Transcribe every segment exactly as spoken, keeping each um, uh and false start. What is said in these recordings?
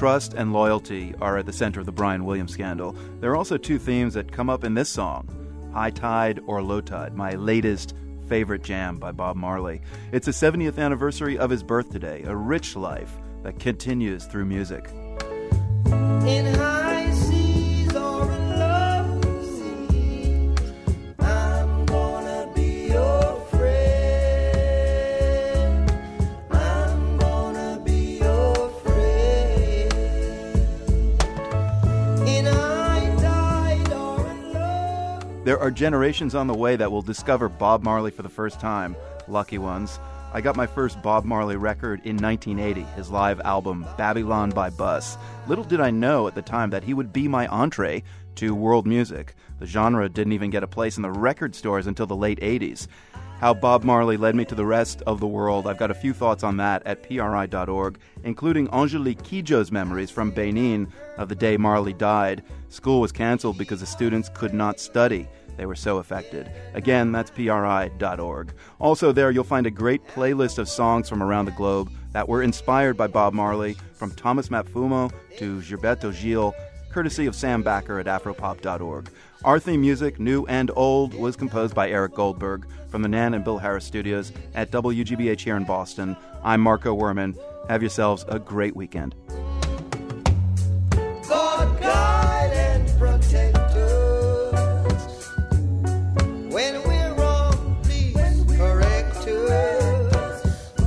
Trust and loyalty are at the center of the Brian Williams scandal. There are also two themes that come up in this song, High Tide or Low Tide, my latest favorite jam by Bob Marley. It's the seventieth anniversary of his birth today, a rich life that continues through music. In high seas or in low seas, I'm gonna be your friend. I'm gonna be your friend. In high tide or in low. There are generations on the way that will discover Bob Marley for the first time. Lucky ones. I got my first Bob Marley record in nineteen eighty, his live album, Babylon by Bus. Little did I know at the time that he would be my entree to world music. The genre didn't even get a place in the record stores until the late eighties. How Bob Marley led me to the rest of the world, I've got a few thoughts on that at P R I dot org, including Angelique Kidjo's memories from Benin of the day Marley died. School was canceled because the students could not study. They were so affected. Again, that's P R I dot org. Also there, you'll find a great playlist of songs from around the globe that were inspired by Bob Marley, from Thomas Matfumo to Gilberto Gil, courtesy of Sam Backer at afropop dot org. Our theme music, new and old, was composed by Eric Goldberg from the Nan and Bill Harris studios at W G B H here in Boston. I'm Marco Werman. Have yourselves a great weekend. God guide and protect us. When we're wrong, please correct us.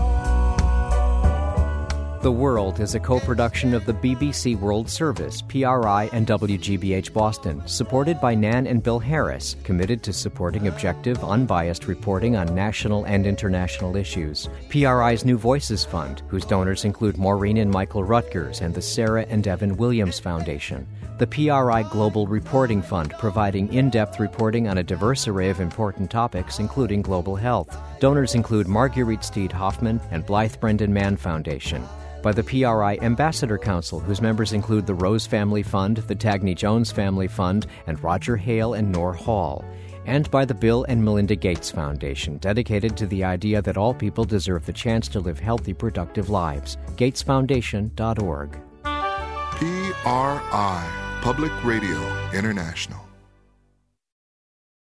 The World is a co-production of the B B C World Service, P R I, and W G B H Boston, supported by Nan and Bill Harris, committed to supporting objective, unbiased reporting on national and international issues. P R I's New Voices Fund, whose donors include Maureen and Michael Rutgers and the Sarah and Evan Williams Foundation. The P R I Global Reporting Fund, providing in-depth reporting on a diverse array of important topics, including global health. Donors include Marguerite Steed Hoffman and Blythe Brendan Mann Foundation. By the P R I Ambassador Council, whose members include the Rose Family Fund, the Dagny Jones Family Fund, and Roger Hale and Nor Hall. And by the Bill and Melinda Gates Foundation, dedicated to the idea that all people deserve the chance to live healthy, productive lives. gates foundation dot org. P R I, Public Radio International.